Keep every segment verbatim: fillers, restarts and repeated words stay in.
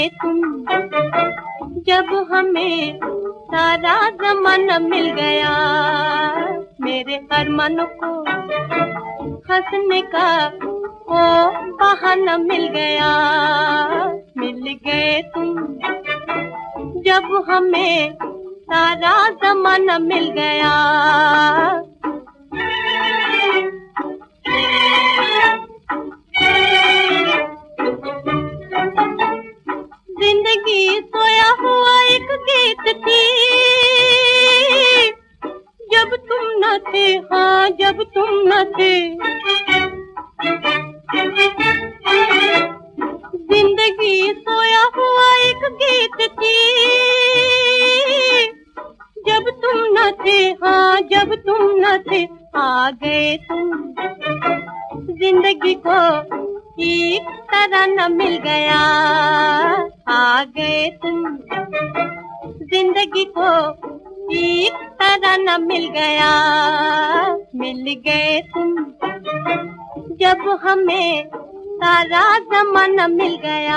गए तुम, जब हमें सारा ज़माना मिल गया। मेरे अरमानों को हंसने का ओ बहाना मिल गया। मिल गए तुम, जब हमें सारा ज़माना मिल गया। जिंदगी सोया हुआ एक गीत थी, जब तुम न थे, हाँ जब तुम न थे। जिंदगी सोया हुआ एक गीत थी, जब तुम न थे, हाँ जब तुम न थे। आ गए तुम, जिंदगी को एक तराना मिल गया। आ गए तुम, जिंदगी को एक तराना मिल गया। मिल गए तुम, जब हमें सारा ज़माना मिल गया।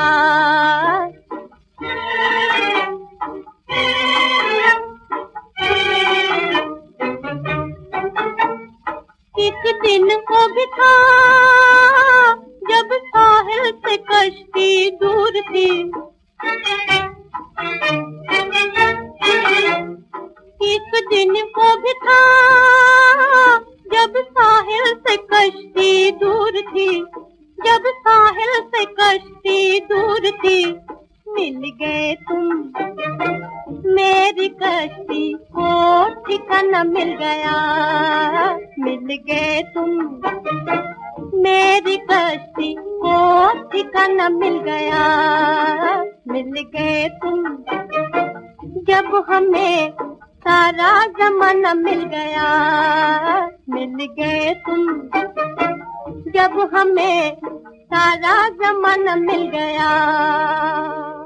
एक दिन वो भी था जब साहिल से कश्ती दूर थी। एक दिन वो भी था जब साहिल से कश्ती दूर थी, जब साहिल से कश्ती दूर थी। मिल गए तुम, मेरी कश्ती को ठिकाना मिल गया। मिल गए तुम, मेरी कश्ती को ठिकाना मिल गया। मिल गए तुम, जब हमें सारा ज़माना मिल गया। मिल गए तुम, जब हमें सारा ज़माना मिल गया।